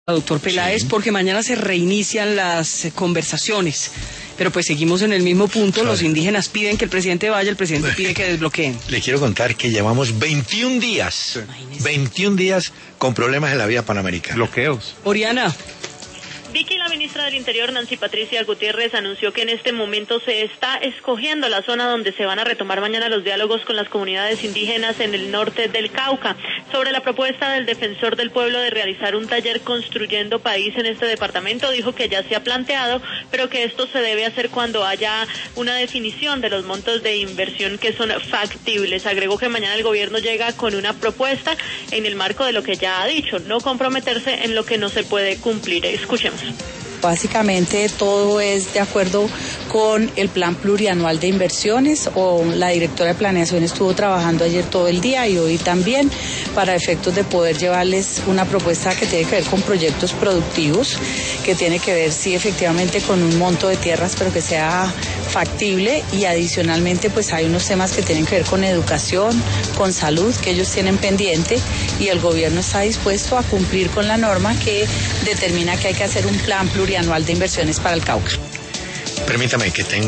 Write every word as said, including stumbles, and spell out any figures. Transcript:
Doctor Peláez, sí, porque mañana se reinician las conversaciones, pero pues seguimos en el mismo punto. Los indígenas piden que el presidente vaya, el presidente pide que desbloqueen. Le quiero contar que llevamos veintiún días, sí. veintiún días con problemas en la vía panamericana. Bloqueos. Oriana. Vicky, la ministra del Interior, Nancy Patricia Gutiérrez, anunció que en este momento se está escogiendo la zona donde se van a retomar mañana los diálogos con las comunidades indígenas en el norte del Cauca. Sobre la propuesta del defensor del pueblo de realizar un taller construyendo país en este departamento, dijo que ya se ha planteado, pero que esto se debe hacer cuando haya una definición de los montos de inversión que son factibles. Agregó que mañana el gobierno llega con una propuesta en el marco de lo que ya ha dicho, no comprometerse en lo que no se puede cumplir. Escuchemos. Básicamente todo es de acuerdo con el plan plurianual de inversiones, o la directora de planeación estuvo trabajando ayer todo el día y hoy también para efectos de poder llevarles una propuesta que tiene que ver con proyectos productivos, que tiene que ver sí efectivamente con un monto de tierras pero que sea factible, y adicionalmente pues hay unos temas que tienen que ver con educación, con salud, que ellos tienen pendiente, y el gobierno está dispuesto a cumplir con la norma que determina que hay que hacer un plan plurianual de inversiones para el Cauca. Permítame que tengo